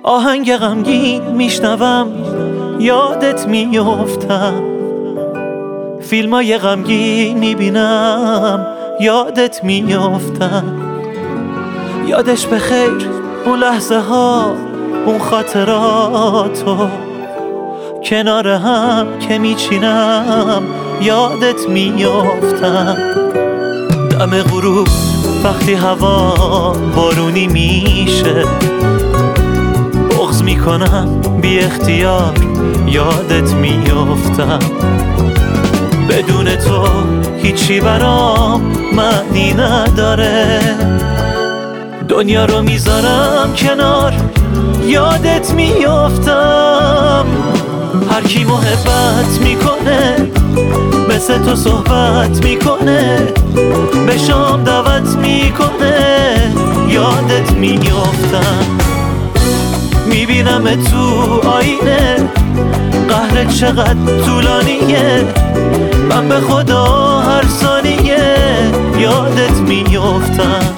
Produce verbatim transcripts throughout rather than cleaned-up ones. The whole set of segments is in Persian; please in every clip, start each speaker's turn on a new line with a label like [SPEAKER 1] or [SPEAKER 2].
[SPEAKER 1] آهنگ غمگین میشنوم یادت میافتم، فیلمای غمگین میبینم یادت میافتم. یادش بخیر اون لحظه ها، اون خاطراتو کنار هم که میچینم یادت میافتم. دم غروب وقتی هوا بارونی میشه، بغض میکنم بی اختیار یادت میافتم. بدون تو هیچی برام معنی نداره، دنیا رو میذارم کنار یادت میافتم. هر کی محبت میکنه مثل تو صحبت میکنه، به شام دعوت میکنه یادت میافتم. میبینم تو آینه قهر چقدر طولانیه، من به خدا هر ثانیه یادت میافتم.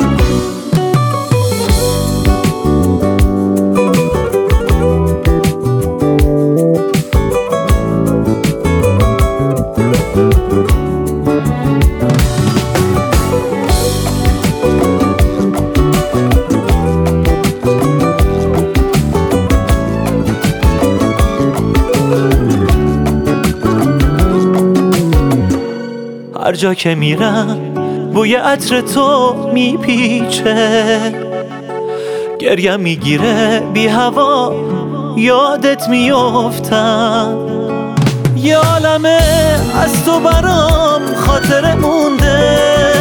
[SPEAKER 1] هر جا که میرم بوی عطر تو میپیچه، گریم میگیره بی هوا یادت میافتم. یه عالمه از تو برام خاطره مونده،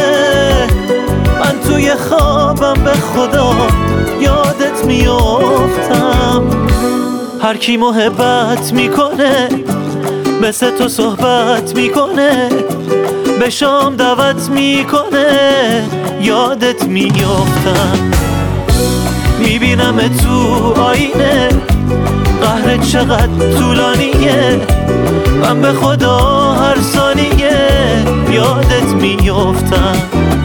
[SPEAKER 1] من توی خوابم به خدا یادت میافتم. هر کی محبت میکنه مثل تو صحبت میکنه، به شام دعوت میکنه یادت میافتم. میبینم تو آینه قهر چقدر طولانیه، من به خدا هر ثانیه یادت میافتم.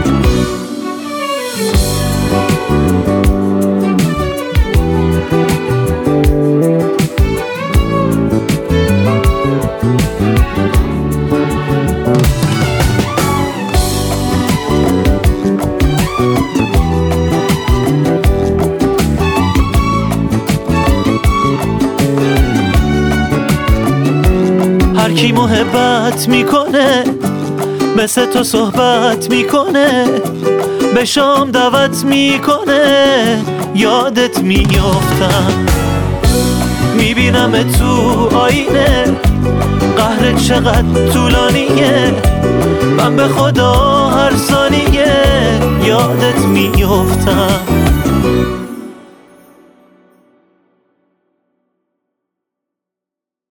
[SPEAKER 1] هر کی محبت میکنه مثل تو صحبت میکنه، به شام دعوت میکنه یادت میافتم. میبینم تو آینه قهر چقدر طولانیه، من به خدا هر ثانیه یادت میافتم.